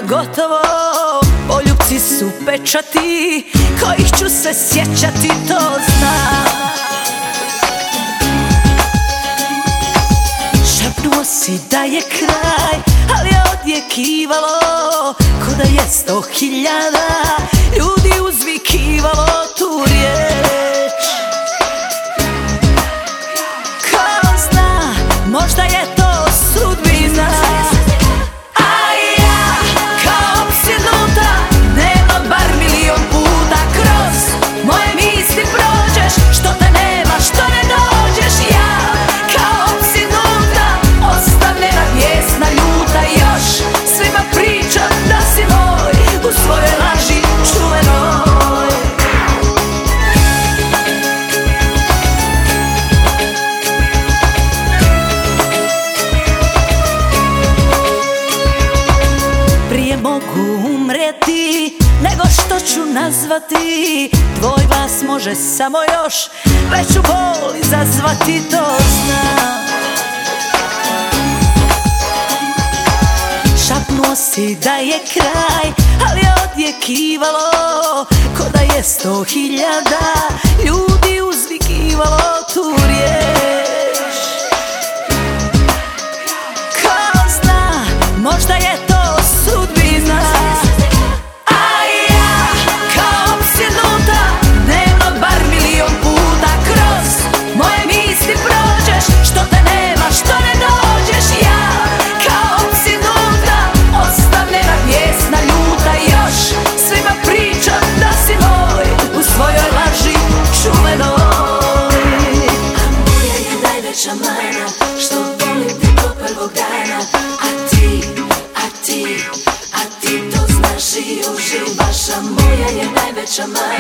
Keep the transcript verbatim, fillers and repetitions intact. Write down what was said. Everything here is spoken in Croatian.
gotovo. Poljupci su pečati kojih ću se sjećati, to znam. Šapnuo si da je kraj, ali je odjekivalo ko da je sto hiljada ljudi uzvikivalo tu riječ. Ko zna, možda je to sudbina. Mogu umrijeti nego što ću nazvati. Tvoj glas može samo još veću bol izazvati, to znam. Šapnuo si da je kraj, ali je odjekivalo ko da je sto hiljada ljudi uzvikivalo tu riječ. Ko zna, možda je to sudbina. A ja kao opsjednuta dnevno bar milion puta kroz moje misli prođeš. Što te nema, što ne dođeš. Ja kao opsjednuta ostavljena pjesna ljuta. Još svima pričam da si moj u svojoj laži čuvenoj. A moja je najveća mana što volim te do prvog dana. A ti, a ti, a ti to znaš i uživaš. A moja je najveća mana